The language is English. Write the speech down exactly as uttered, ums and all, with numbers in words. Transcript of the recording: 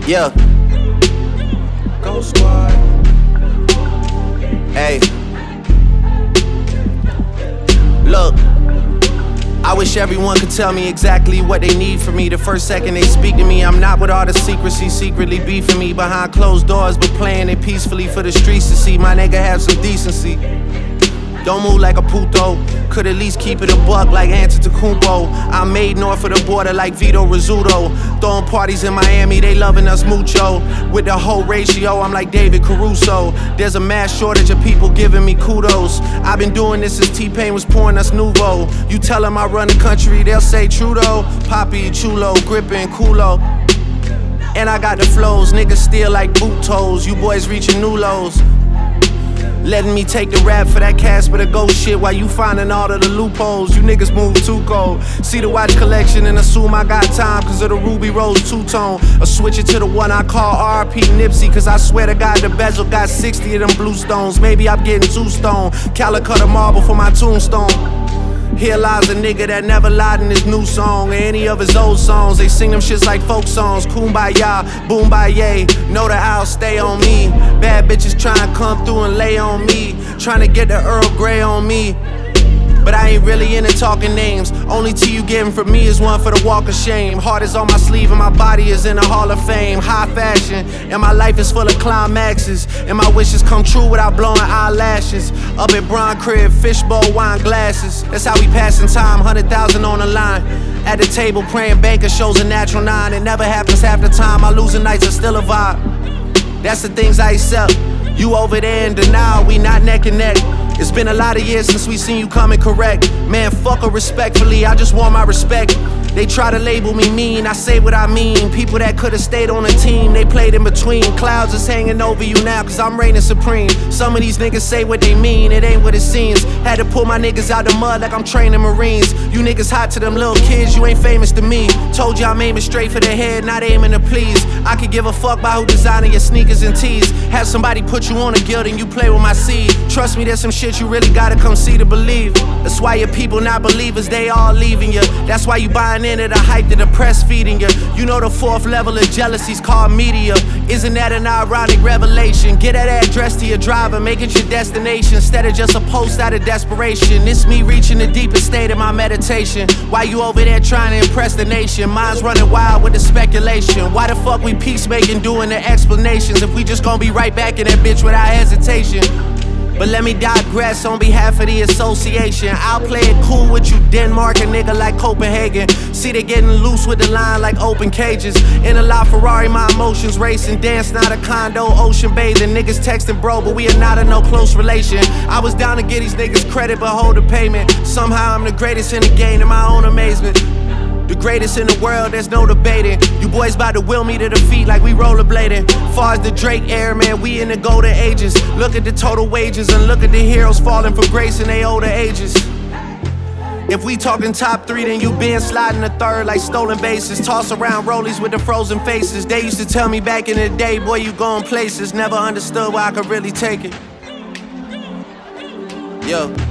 Yeah. Go Squad. Hey. Look. I wish everyone could tell me exactly what they need from me. The first second they speak to me, I'm not with all the secrecy, secretly beefing me behind closed doors, but playing it peacefully for the streets to see. My nigga have some decency. Don't move like a puto. Could at least keep it a buck like Antetokounmpo. I'm made north of the border like Vito Rizzuto. Throwing parties in Miami, they loving us mucho. With the whole ratio, I'm like David Caruso. There's a mass shortage of people giving me kudos. I've been doing this since T-Pain was pouring us Nouveau. You tell them I run the country, they'll say Trudeau. Poppy, Chulo, gripping, culo. And I got the flows, niggas still like boot toes. You boys reaching new lows. Letting me take the rap for that Casper the Ghost shit while you finding all of the loopholes. You niggas move too cold. See the watch collection and assume I got time cause of the Ruby Rose two-tone. Or switch it to the one I call R P Nipsey cause I swear to God the bezel got sixty of them blue stones. Maybe I'm getting too stoned. Calicut a marble for my tombstone. Here lies a nigga that never lied in his new song or any of his old songs. They sing them shits like folk songs. Kumbaya, boombaye, know that I'll stay on me. Bad bitches tryna come through and lay on me. Tryna get the Earl Grey on me. But I ain't really into talking names. Only tea you getting from me is one for the walk of shame. Heart is on my sleeve and my body is in the Hall of Fame. High fashion, and my life is full of climaxes. And my wishes come true without blowing eyelashes. Up at Bron Crib, fishbowl, wine glasses. That's how we passing time, hundred thousand on the line. At the table praying banker shows a natural nine. It never happens half the time, my losing nights are still a vibe. That's the things I accept. You over there in denial, we not neck and neck. It's been a lot of years since we seen you coming correct. Man, fuck her respectfully, I just want my respect. They try to label me mean, I say what I mean. People that could've stayed on the team, they played in between. Clouds is hanging over you now cause I'm reigning supreme. Some of these niggas say what they mean, it ain't what it seems. Had to pull my niggas out the mud like I'm training Marines. You niggas hot to them little kids, you ain't famous to me. Told you I'm aiming straight for the head, not aiming to please. I could give a fuck about who designing your sneakers and tees. Have somebody put you on a guild and you play with my seed. Trust me, there's some shit you really gotta come see to believe. That's why your people not believers, they all leaving you. That's why you buying into the hype that the press feeding you. You know the fourth level of jealousy's called media. Isn't that an ironic revelation? Get that address to your driver, make it your destination instead of just a post out of desperation. It's me reaching the deepest state of my meditation. Why you over there trying to impress the nation? Mine's running wild with the speculation. Why the fuck we peacemaking doing the explanations if we just gonna be right back in that bitch without hesitation? But let me digress on behalf of the association. I'll play it cool with you, Denmark, a nigga like Copenhagen. See they getting loose with the line like open cages. In a La Ferrari, my emotions racing. Dance not a condo, ocean bathing. Niggas texting bro, but we are not in no close relation. I was down to get these niggas credit, but hold the payment. Somehow I'm the greatest in the game, in my own amazement. The greatest in the world, there's no debating. You boys about to will me to defeat like we rollerblading. Far as the Drake era, man, we in the golden ages. Look at the total wages and look at the heroes falling from grace in their older ages. If we talking top three, then you been sliding the third like stolen bases. Toss around rollies with the frozen faces. They used to tell me back in the day, boy, you going places. Never understood why I could really take it. Yo.